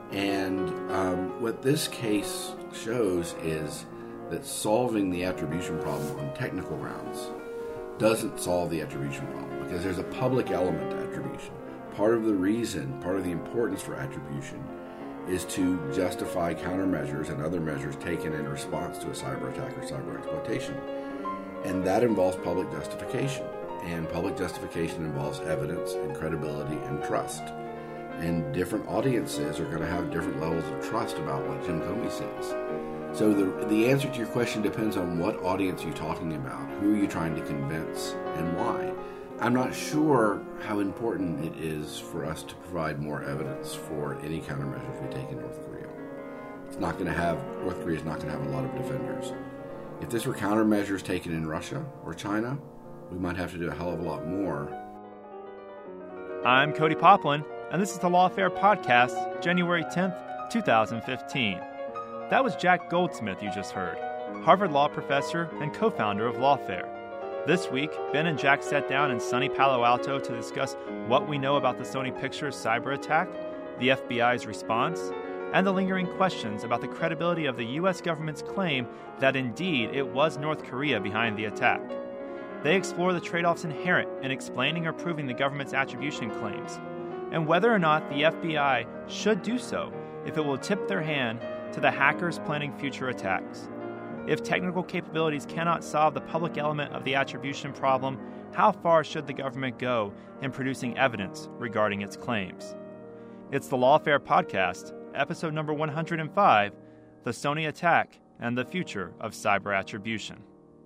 And what this case shows is that solving the attribution problem on technical grounds doesn't solve the attribution problem, because there's a public element to attribution. Part of the importance for attribution is to justify countermeasures and other measures taken in response to a cyber attack or cyber exploitation. And that involves public justification. And public justification involves evidence and credibility and trust. And different audiences are going to have different levels of trust about what Jim Comey says. So the answer to your question depends on what audience you're talking about, who are you trying to convince, and why. I'm not sure how important it is for us to provide more evidence for any countermeasures we take in North Korea. North Korea is not going to have a lot of defenders. If this were countermeasures taken in Russia or China, we might have to do a hell of a lot more. I'm Cody Poplin, and this is the Lawfare Podcast, January 10th, 2015. That was Jack Goldsmith you just heard, Harvard Law professor and co-founder of Lawfare. This week, Ben and Jack sat down in sunny Palo Alto to discuss what we know about the Sony Pictures cyber attack, the FBI's response, and the lingering questions about the credibility of the U.S. government's claim that indeed it was North Korea behind the attack. They explore the trade-offs inherent in explaining or proving the government's attribution claims, and whether or not the FBI should do so if it will tip their hand to the hackers planning future attacks. If technical capabilities cannot solve the public element of the attribution problem, how far should the government go in producing evidence regarding its claims? It's the Lawfare Podcast, episode number 105, The Sony Attack and the Future of Cyber Attribution.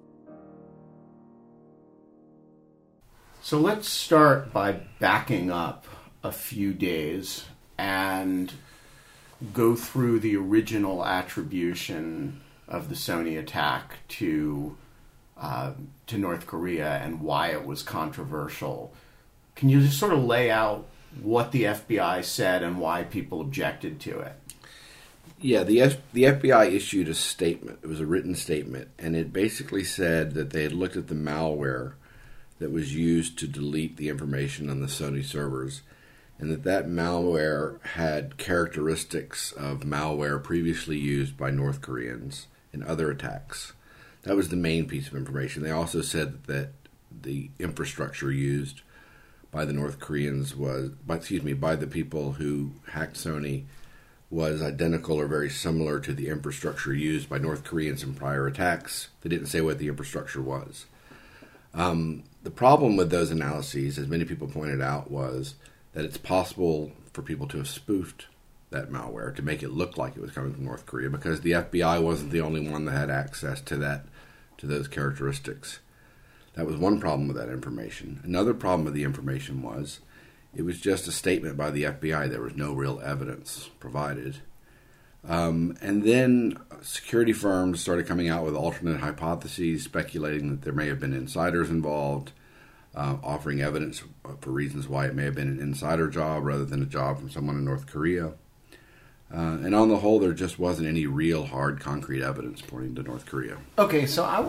So let's start by backing up a few days and go through the original attribution of the Sony attack to North Korea and why it was controversial. Can you just sort of lay out what the FBI said and why people objected to it? Yeah, the FBI issued a statement. It was a written statement, and it basically said that they had looked at the malware that was used to delete the information on the Sony servers, and that malware had characteristics of malware previously used by North Koreans in other attacks. That was the main piece of information. They also said that the infrastructure used by the North Koreans by the people who hacked Sony was identical or very similar to the infrastructure used by North Koreans in prior attacks. They didn't say what the infrastructure was. The problem with those analyses, as many people pointed out, was that it's possible for people to have spoofed that malware to make it look like it was coming from North Korea, because the FBI wasn't the only one that had access to those characteristics. That was one problem with that information. Another problem with the information was it was just a statement by the FBI. There was no real evidence provided. And then security firms started coming out with alternate hypotheses, speculating that there may have been insiders involved, offering evidence for reasons why it may have been an insider job rather than a job from someone in North Korea. And on the whole, there just wasn't any real hard, concrete evidence pointing to North Korea. Okay, so I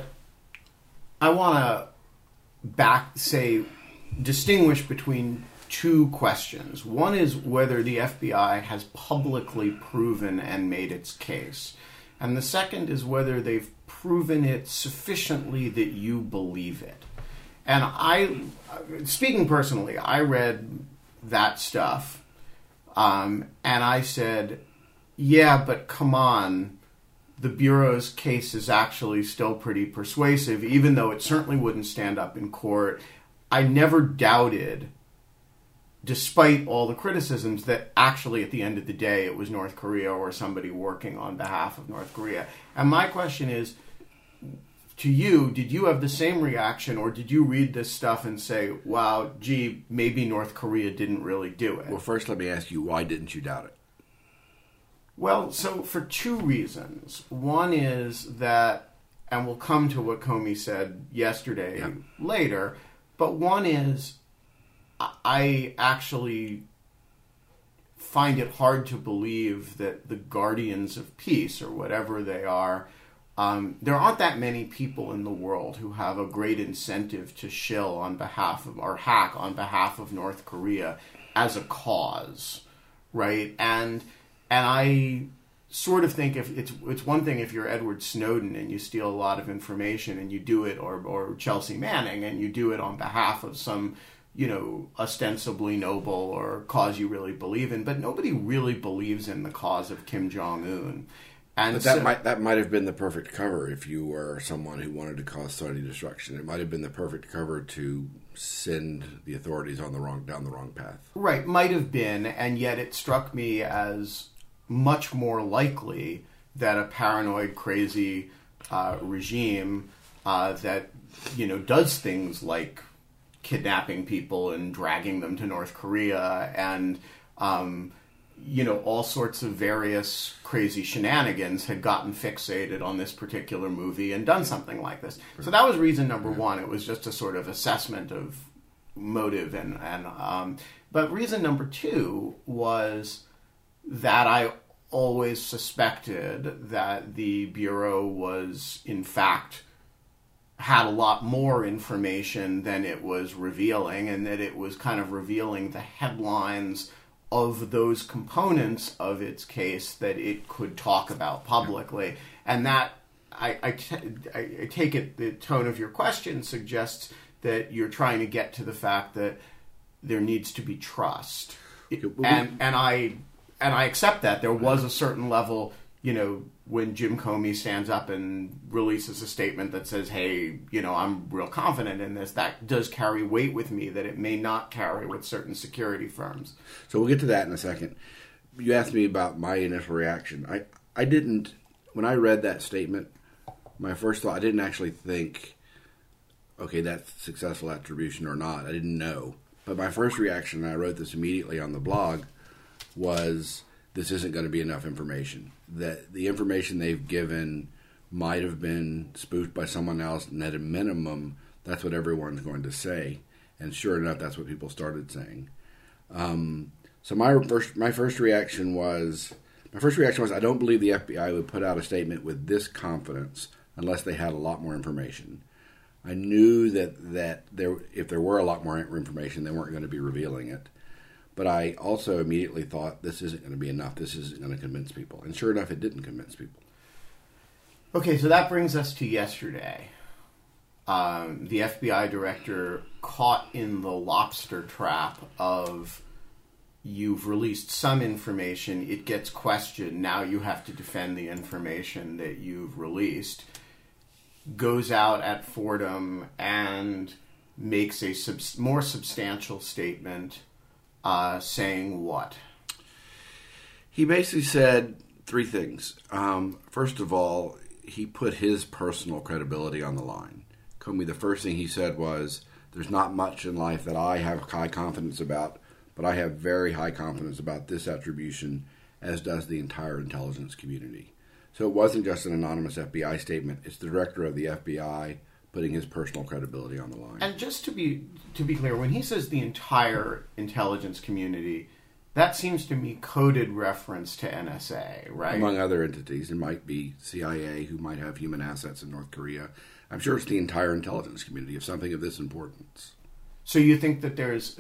want to distinguish between two questions. One is whether the FBI has publicly proven and made its case. And the second is whether they've proven it sufficiently that you believe it. And speaking personally, I read that stuff, and I said, yeah, but come on, the Bureau's case is actually still pretty persuasive, even though it certainly wouldn't stand up in court. I never doubted, despite all the criticisms, that actually at the end of the day it was North Korea or somebody working on behalf of North Korea. And my question is, to you, did you have the same reaction, or did you read this stuff and say, wow, gee, maybe North Korea didn't really do it? Well, first let me ask you, why didn't you doubt it? Well, so for two reasons. One is that, and we'll come to what Comey said yesterday later, but one is I actually find it hard to believe that the guardians of peace, or whatever they are, there aren't that many people in the world who have a great incentive to shill on behalf of, or hack on behalf of, North Korea as a cause, right? And And I sort of think if it's one thing if you're Edward Snowden and you steal a lot of information and you do it, or Chelsea Manning, and you do it on behalf of some, ostensibly noble or cause you really believe in, but nobody really believes in the cause of Kim Jong-un. And but that might have been the perfect cover if you were someone who wanted to cause Saudi destruction. It might have been the perfect cover to send the authorities down the wrong path. Right, might have been, and yet it struck me as much more likely that a paranoid, crazy regime that does things like kidnapping people and dragging them to North Korea and all sorts of various crazy shenanigans had gotten fixated on this particular movie and done something like this. So that was reason number one. It was just a sort of assessment of motive, but reason number two was that I always suspected that the Bureau was, in fact, had a lot more information than it was revealing, and that it was kind of revealing the headlines of those components of its case that it could talk about publicly. And that, I take it, the tone of your question suggests that you're trying to get to the fact that there needs to be trust. And I accept that. There was a certain level, when Jim Comey stands up and releases a statement that says, hey, I'm real confident in this, that does carry weight with me that it may not carry with certain security firms. So we'll get to that in a second. You asked me about my initial reaction. I didn't, when I read that statement, my first thought, I didn't actually think, okay, that's successful attribution or not. I didn't know. But my first reaction, and I wrote this immediately on the blog, was this isn't going to be enough information. That the information they've given might have been spoofed by someone else, and at a minimum, that's what everyone's going to say. And sure enough, that's what people started saying. So my first reaction was I don't believe the FBI would put out a statement with this confidence unless they had a lot more information. I knew that if there were a lot more information, they weren't going to be revealing it. But I also immediately thought, this isn't going to be enough. This isn't going to convince people. And sure enough, it didn't convince people. Okay, so that brings us to yesterday. The FBI director caught in the lobster trap of, you've released some information, it gets questioned, now you have to defend the information that you've released, goes out at Fordham and makes a more substantial statement. Saying what? He basically said three things. First of all, he put his personal credibility on the line. Comey, the first thing he said was, there's not much in life that I have high confidence about, but I have very high confidence about this attribution, as does the entire intelligence community. So it wasn't just an anonymous FBI statement. It's the director of the FBI putting his personal credibility on the line. And just to be clear, when he says the entire intelligence community, that seems to me coded reference to NSA, right? Among other entities. It might be CIA, who might have human assets in North Korea. I'm sure it's the entire intelligence community of something of this importance. So you think that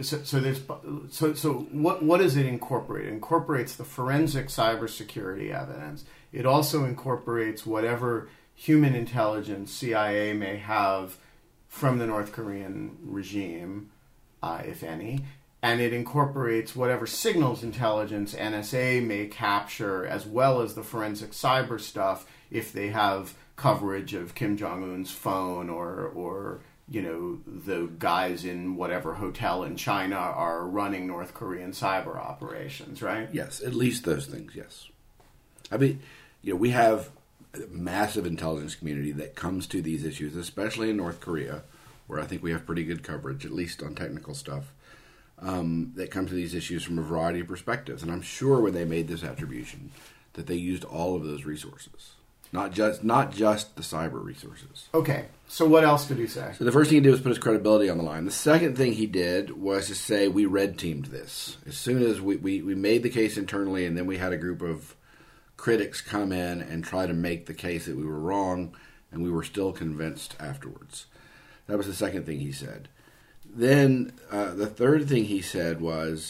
what does it incorporate? It incorporates the forensic cybersecurity evidence. It also incorporates whatever human intelligence CIA may have from the North Korean regime, if any, and it incorporates whatever signals intelligence NSA may capture, as well as the forensic cyber stuff if they have coverage of Kim Jong-un's phone or the guys in whatever hotel in China are running North Korean cyber operations, right? Yes, at least those things, yes. I mean, we have massive intelligence community that comes to these issues, especially in North Korea, where I think we have pretty good coverage, at least on technical stuff, that come to these issues from a variety of perspectives. And I'm sure when they made this attribution that they used all of those resources, not just the cyber resources. Okay, so what else did he say? So the first thing he did was put his credibility on the line. The second thing he did was to say, we red-teamed this. As soon as we made the case internally, and then we had a group of critics come in and try to make the case that we were wrong, and we were still convinced afterwards. That was the second thing he said. Then the third thing he said was,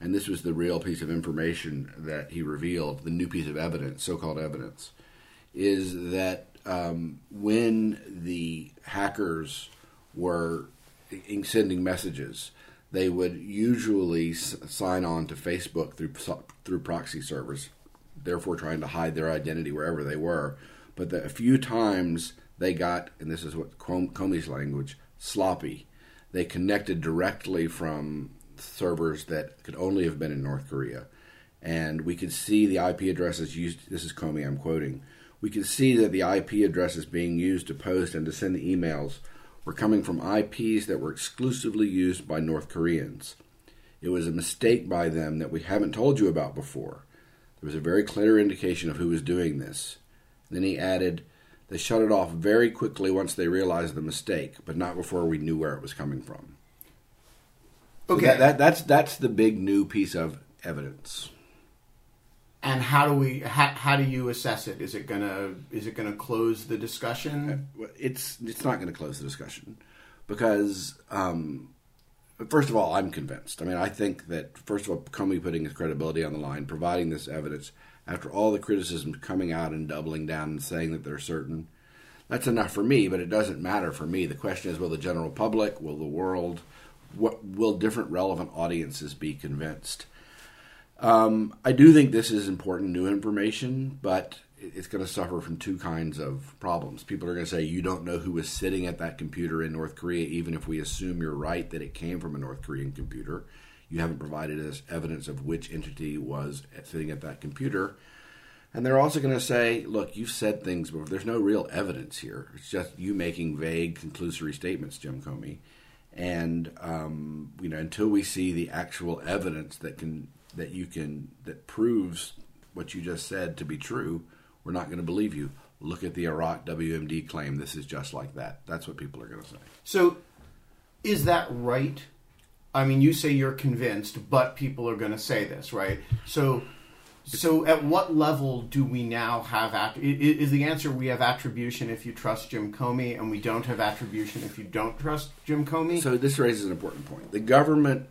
and this was the real piece of information that he revealed, the new piece of evidence, so-called evidence, is that when the hackers were sending messages, they would usually sign on to Facebook through proxy servers, therefore trying to hide their identity wherever they were. But a few times they got, and this is what Comey's language, sloppy. They connected directly from servers that could only have been in North Korea. And we could see the IP addresses used. This is Comey, I'm quoting. We could see that the IP addresses being used to post and to send the emails were coming from IPs that were exclusively used by North Koreans. It was a mistake by them that we haven't told you about before. There was a very clear indication of who was doing this. And then he added, they shut it off very quickly once they realized the mistake, but not before we knew where it was coming from. Okay, so that's the big new piece of evidence. And how do you assess it? Is it gonna close the discussion? It's not going to close the discussion because first of all, I'm convinced. I mean, I think that first of all, Comey putting his credibility on the line, providing this evidence after all the criticism coming out and doubling down and saying that they're certain, that's enough for me. But it doesn't matter for me. The question is, will the general public, will the world, will different relevant audiences be convinced? I do think this is important new information, but it's going to suffer from two kinds of problems. People are going to say, you don't know who was sitting at that computer in North Korea, even if we assume you're right that it came from a North Korean computer. You haven't provided us evidence of which entity was sitting at that computer. And they're also going to say, look, you've said things, but there's no real evidence here. It's just you making vague, conclusory statements, Jim Comey. And until we see the actual evidence that proves what you just said to be true, we're not going to believe you. Look at the Iraq WMD claim. This is just like that. That's what people are going to say. So, is that right? I mean, you say you're convinced, but people are going to say this, right? So at what level do we now have... Is the answer we have attribution if you trust Jim Comey, and we don't have attribution if you don't trust Jim Comey? So this raises an important point. The government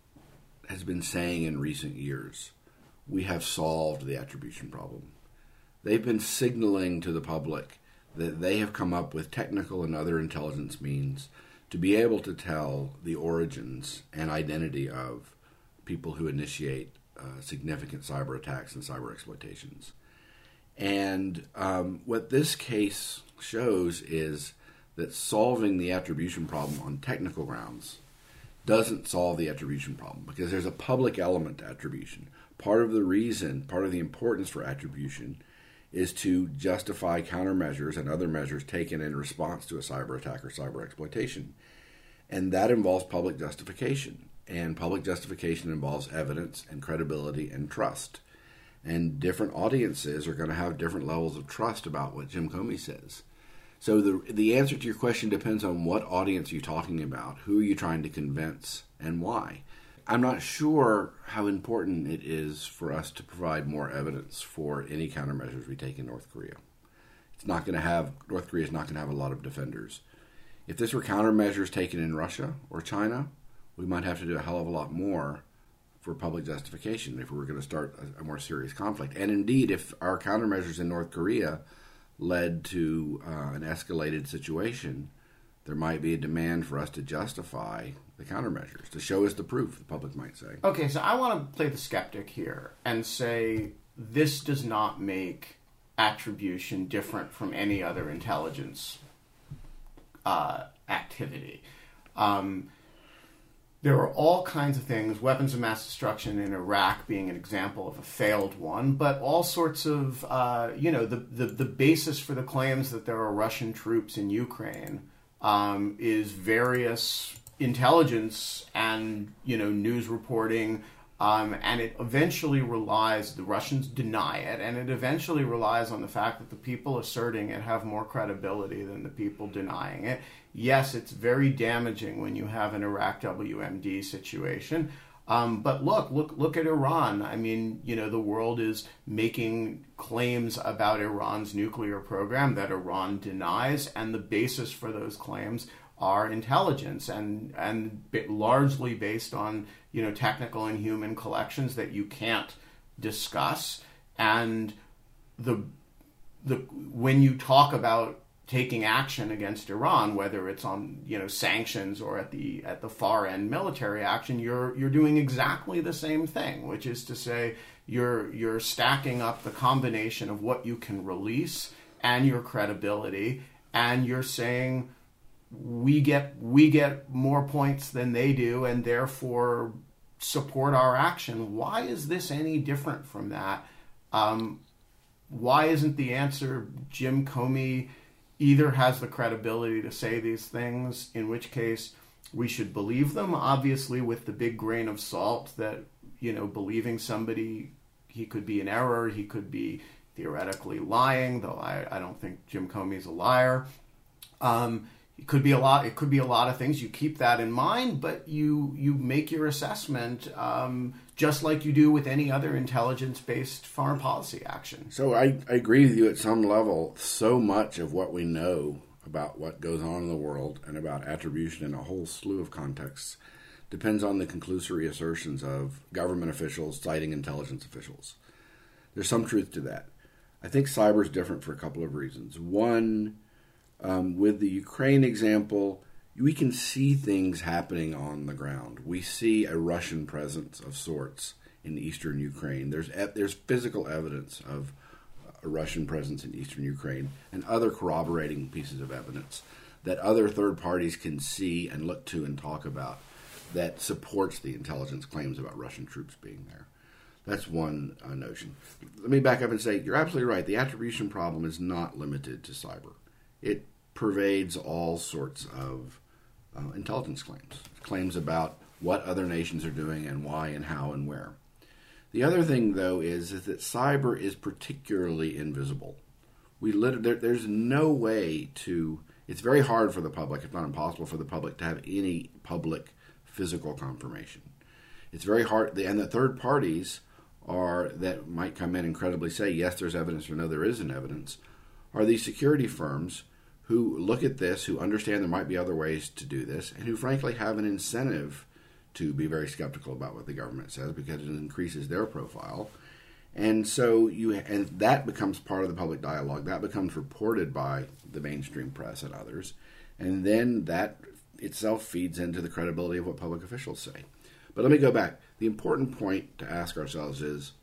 has been saying in recent years, we have solved the attribution problem. They've been signaling to the public that they have come up with technical and other intelligence means to be able to tell the origins and identity of people who initiate significant cyber attacks and cyber exploitations. And what this case shows is that solving the attribution problem on technical grounds doesn't solve the attribution problem because there's a public element to attribution. Part of the importance for attribution is to justify countermeasures and other measures taken in response to a cyber attack or cyber exploitation. And that involves public justification. And public justification involves evidence and credibility and trust. And different audiences are going to have different levels of trust about what Jim Comey says. So the answer to your question depends on what audience you're talking about, who are you trying to convince, and why. I'm not sure how important it is for us to provide more evidence for any countermeasures we take in North Korea. North Korea is not going to have a lot of defenders. If this were countermeasures taken in Russia or China, we might have to do a hell of a lot more for public justification if we were going to start a more serious conflict. And indeed, if our countermeasures in North Korea led to an escalated situation, there might be a demand for us to justify the countermeasures, to show us the proof, the public might say. Okay, so I want to play the skeptic here and say this does not make attribution different from any other intelligence activity. There are all kinds of things, weapons of mass destruction in Iraq being an example of a failed one, but all sorts of, the basis for the claims that there are Russian troops in Ukraine is various intelligence and, news reporting, and it eventually relies, the Russians deny it, and it eventually relies on the fact that the people asserting it have more credibility than the people denying it. Yes, it's very damaging when you have an Iraq WMD situation. But look at Iran. I mean, the world is making claims about Iran's nuclear program that Iran denies, and the basis for those claims our intelligence, and largely based on technical and human collections that you can't discuss. And when you talk about taking action against Iran, whether it's on sanctions or at the far end military action, you're doing exactly the same thing, which is to say you're stacking up the combination of what you can release and your credibility, and you're saying we get more points than they do, and therefore support our action. Why is this any different from that? Why isn't the answer Jim Comey either has the credibility to say these things, in which case we should believe them, obviously with the big grain of salt that, believing somebody, he could be in error, he could be theoretically lying, though I don't think Jim Comey's a liar. It could be a lot of things. You keep that in mind, but you make your assessment just like you do with any other intelligence-based foreign policy action. So I agree with you at some level. So much of what we know about what goes on in the world and about attribution in a whole slew of contexts depends on the conclusory assertions of government officials citing intelligence officials. There's some truth to that. I think cyber is different for a couple of reasons. One, with the Ukraine example, we can see things happening on the ground. We see a Russian presence of sorts in eastern Ukraine. There's physical evidence of a Russian presence in eastern Ukraine and other corroborating pieces of evidence that other third parties can see and look to and talk about that supports the intelligence claims about Russian troops being there. That's one notion. Let me back up and say, you're absolutely right. The attribution problem is not limited to cyber. It pervades all sorts of intelligence claims about what other nations are doing and why and how and where. The other thing, though, is that cyber is particularly invisible. There's no way to... It's very hard for the public, if not impossible for the public, to have any public physical confirmation. It's very hard, and the third parties that might come in and credibly say, yes, there's evidence, or no, there isn't evidence, are these security firms who look at this, who understand there might be other ways to do this, and who frankly have an incentive to be very skeptical about what the government says because it increases their profile. And so and that becomes part of the public dialogue. That becomes reported by the mainstream press and others. And then that itself feeds into the credibility of what public officials say. But let me go back. The important point to ask ourselves is,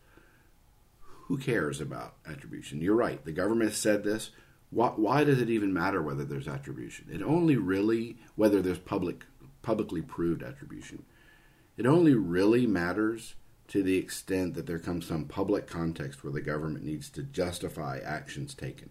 who cares about attribution? You're right. The government has said this. Why does it even matter whether there's attribution? It only really, whether there's publicly proved attribution, it only really matters to the extent that there comes some public context where the government needs to justify actions taken.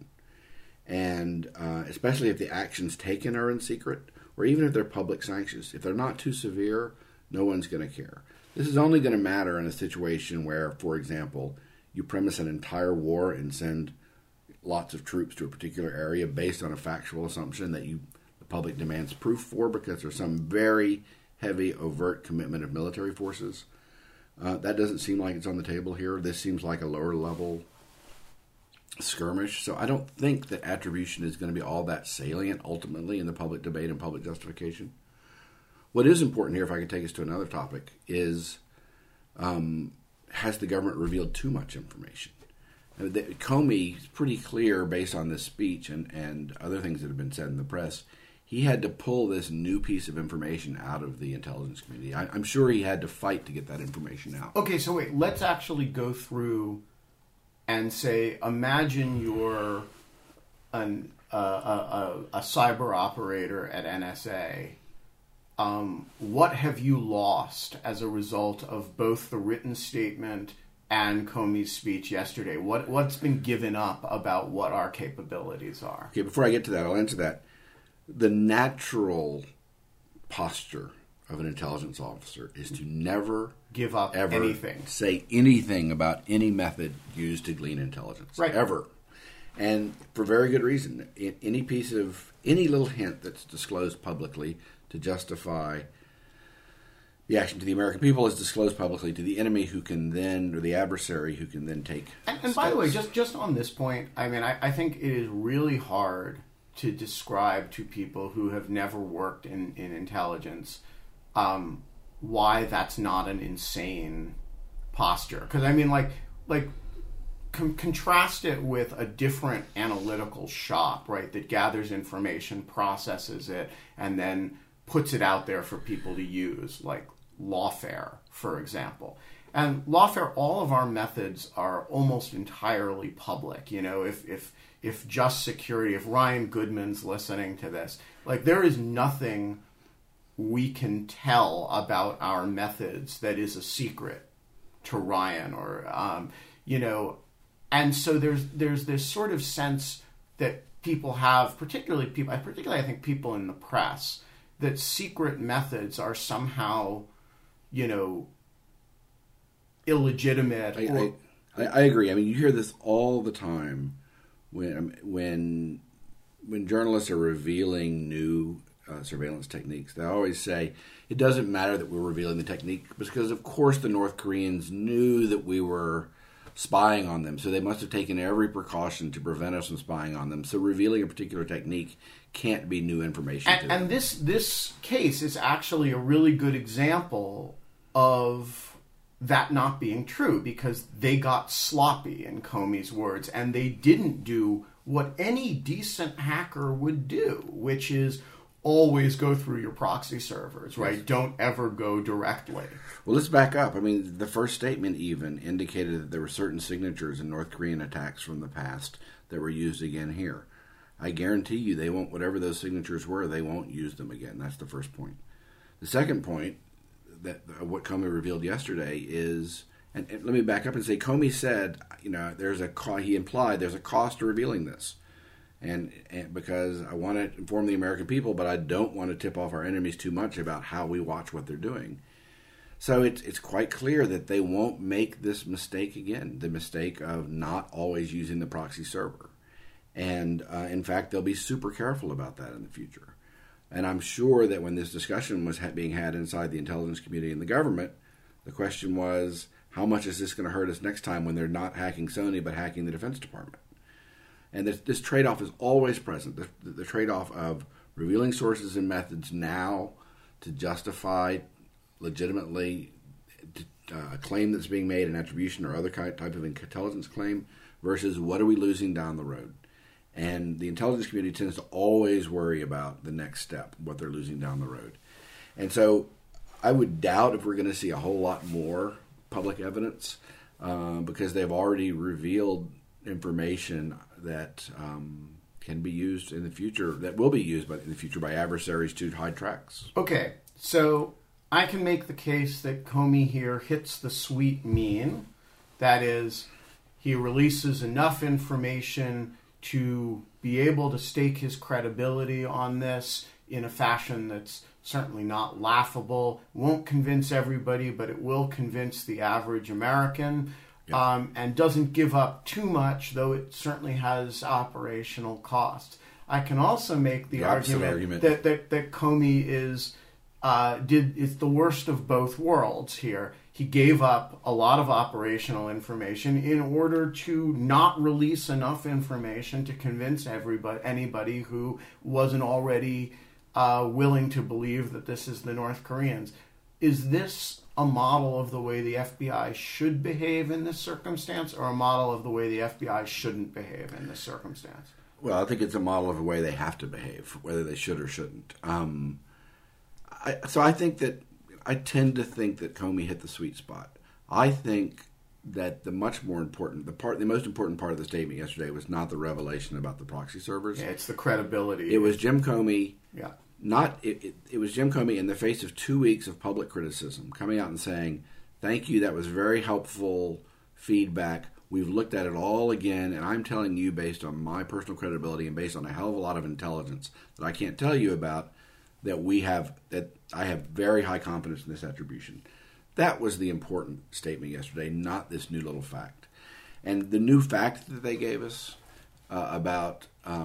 And especially if the actions taken are in secret, or even if they're public sanctions. If they're not too severe, no one's going to care. This is only going to matter in a situation where, for example, you premise an entire war and send lots of troops to a particular area based on a factual assumption that the public demands proof for because there's some very heavy, overt commitment of military forces. That doesn't seem like it's on the table here. This seems like a lower level skirmish. So I don't think that attribution is going to be all that salient ultimately in the public debate and public justification. What is important here, if I can take us to another topic, is has the government revealed too much information? Comey is pretty clear based on this speech and other things that have been said in the press. He had to pull this new piece of information out of the intelligence community. I'm sure he had to fight to get that information out. Okay, so wait, let's actually go through and say, imagine you're a cyber operator at NSA. What have you lost as a result of both the written statement and Comey's speech yesterday? What's been given up about what our capabilities are? Okay, before I get to that, I'll answer that. The natural posture of an intelligence officer is to never give up ever anything, say anything about any method used to glean intelligence, right? Ever, and for very good reason. Any little hint that's disclosed publicly to justify the action to the American people is disclosed publicly to the enemy, who can then, or the adversary, who can then take. And by the way, just on this point, I mean, I think it is really hard to describe to people who have never worked in intelligence why that's not an insane posture. Because I mean, contrast it with a different analytical shop, right, that gathers information, processes it, and then puts it out there for people to use, like Lawfare, for example. And Lawfare, all of our methods are almost entirely public. You know, if Just Security, if Ryan Goodman's listening to this, like, there is nothing we can tell about our methods that is a secret to Ryan, or you know. And so there's this sort of sense that people have, particularly I think people in the press, that secret methods are somehow, you know, illegitimate. I agree. I mean, you hear this all the time when journalists are revealing new surveillance techniques. They always say it doesn't matter that we're revealing the technique because, of course, the North Koreans knew that we were spying on them, so they must have taken every precaution to prevent us from spying on them. So revealing a particular technique can't be new information to them. And this case is actually a really good example of that not being true, because they got sloppy, in Comey's words, and they didn't do what any decent hacker would do, which is always go through your proxy servers, right? Yes. Don't ever go directly. Well, let's back up. I mean, the first statement even indicated that there were certain signatures in North Korean attacks from the past that were used again here. I guarantee you they won't, whatever those signatures were, they won't use them again. That's the first point. The second point, that what Comey revealed yesterday is, and let me back up and say, Comey said, you know, he implied there's a cost to revealing this. And because I want to inform the American people, but I don't want to tip off our enemies too much about how we watch what they're doing. So it's quite clear that they won't make this mistake again, the mistake of not always using the proxy server. And in fact, they'll be super careful about that in the future. And I'm sure that when this discussion was being had inside the intelligence community and the government, the question was, how much is this going to hurt us next time when they're not hacking Sony but hacking the Defense Department? And this trade-off is always present, the trade-off of revealing sources and methods now to justify legitimately a claim that's being made, an attribution or other type of intelligence claim, versus what are we losing down the road. And the intelligence community tends to always worry about the next step, what they're losing down the road. And so I would doubt if we're going to see a whole lot more public evidence because they've already revealed information that can be used in the future, that will be used in the future by adversaries to hide tracks. Okay, so I can make the case that Comey here hits the sweet mean. That is, he releases enough information to be able to stake his credibility on this in a fashion that's certainly not laughable, won't convince everybody, but it will convince the average American. Yeah. And doesn't give up too much, though it certainly has operational costs. I can also make the argument that Comey is the worst of both worlds here. He gave up a lot of operational information in order to not release enough information to convince anybody who wasn't already willing to believe that this is the North Koreans. Is this a model of the way the FBI should behave in this circumstance, or a model of the way the FBI shouldn't behave in this circumstance? Well, I think it's a model of the way they have to behave, whether they should or shouldn't. So I think that I tend to think that Comey hit the sweet spot. I think that the most important part of the statement yesterday was not the revelation about the proxy servers. Yeah, it's the credibility. It was Jim Comey. Yeah. It was Jim Comey in the face of 2 weeks of public criticism coming out and saying, thank you, that was very helpful feedback. We've looked at it all again, and I'm telling you, based on my personal credibility and based on a hell of a lot of intelligence that I can't tell you about, that I have very high confidence in this attribution. That was the important statement yesterday, not this new little fact. And the new fact that they gave us about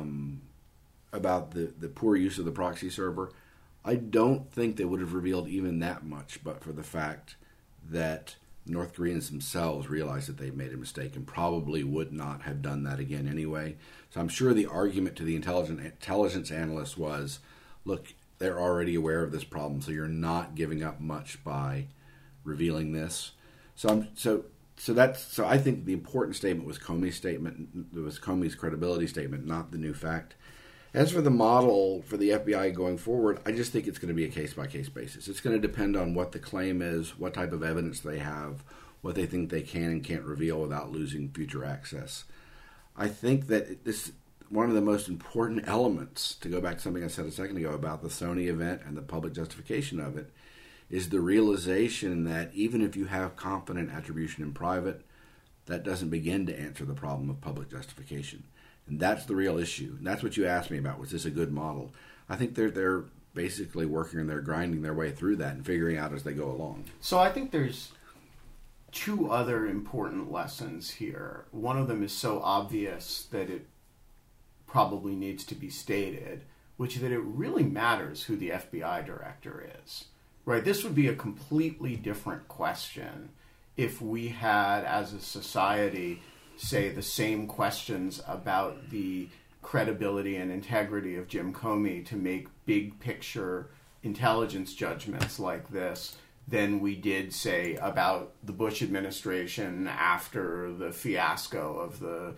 the poor use of the proxy server, I don't think they would have revealed even that much, but for the fact that North Koreans themselves realized that they made a mistake and probably would not have done that again anyway. So I'm sure the argument to the intelligence analysts was, look, they're already aware of this problem, so you're not giving up much by revealing this. So I think the important statement was Comey's statement. It was Comey's credibility statement, not the new fact. As for the model for the FBI going forward, I just think it's going to be a case-by-case basis. It's going to depend on what the claim is, what type of evidence they have, what they think they can and can't reveal without losing future access. I think that this one of the most important elements, to go back to something I said a second ago about the Sony event and the public justification of it, is the realization that even if you have confident attribution in private, that doesn't begin to answer the problem of public justification. And that's the real issue. And that's what you asked me about. Was this a good model? I think they're basically working and they're grinding their way through that and figuring out as they go along. So I think there's two other important lessons here. One of them is so obvious that it probably needs to be stated, which is that it really matters who the FBI director is. Right? This would be a completely different question if we had, as a society, say the same questions about the credibility and integrity of Jim Comey to make big picture intelligence judgments like this than we did, say, about the Bush administration after the fiasco of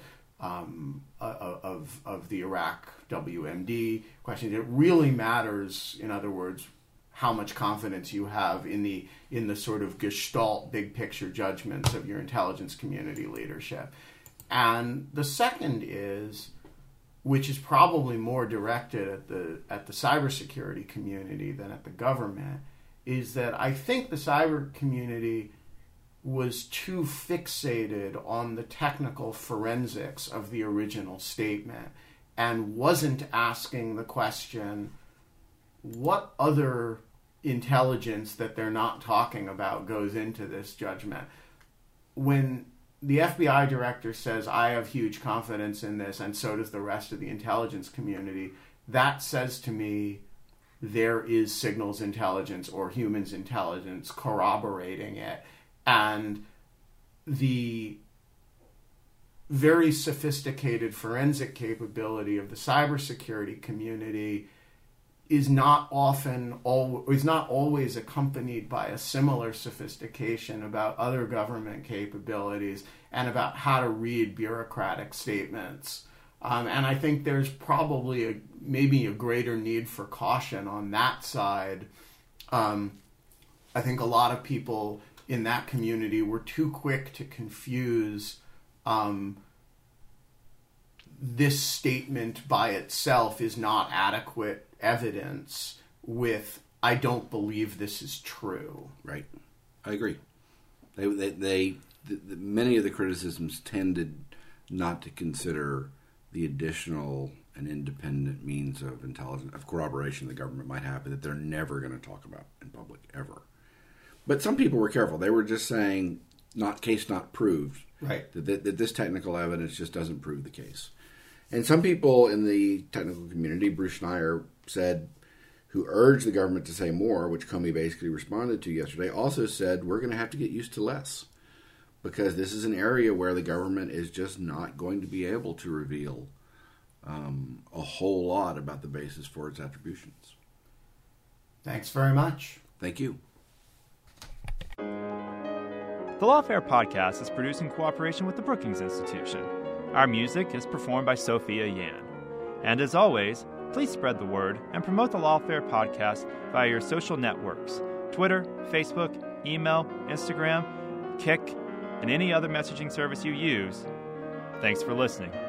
the Iraq WMD question. It really matters, in other words, how much confidence you have in the sort of gestalt big picture judgments of your intelligence community leadership. And the second is, which is probably more directed at the cybersecurity community than at the government, is that I think the cyber community was too fixated on the technical forensics of the original statement and wasn't asking the question, what other intelligence that they're not talking about goes into this judgment? When the FBI director says, I have huge confidence in this, and so does the rest of the intelligence community, that says to me there is signals intelligence or humans intelligence corroborating it. And the very sophisticated forensic capability of the cybersecurity community is not always accompanied by a similar sophistication about other government capabilities and about how to read bureaucratic statements. And I think there's probably maybe a greater need for caution on that side. I think a lot of people in that community were too quick to confuse this statement by itself is not adequate evidence with, I don't believe this is true. Right. I agree. Many of the criticisms tended not to consider the additional and independent means of corroboration the government might have that they're never going to talk about in public, ever. But some people were careful. They were just saying, not proved. Right. That this technical evidence just doesn't prove the case. And some people in the technical community, Bruce Schneier said, who urged the government to say more, which Comey basically responded to yesterday, also said, we're going to have to get used to less. Because this is an area where the government is just not going to be able to reveal a whole lot about the basis for its attributions. Thanks very much. Thank you. The Lawfare podcast is produced in cooperation with the Brookings Institution. Our music is performed by Sophia Yan. And as always, please spread the word and promote the Lawfare podcast via your social networks, Twitter, Facebook, email, Instagram, Kik, and any other messaging service you use. Thanks for listening.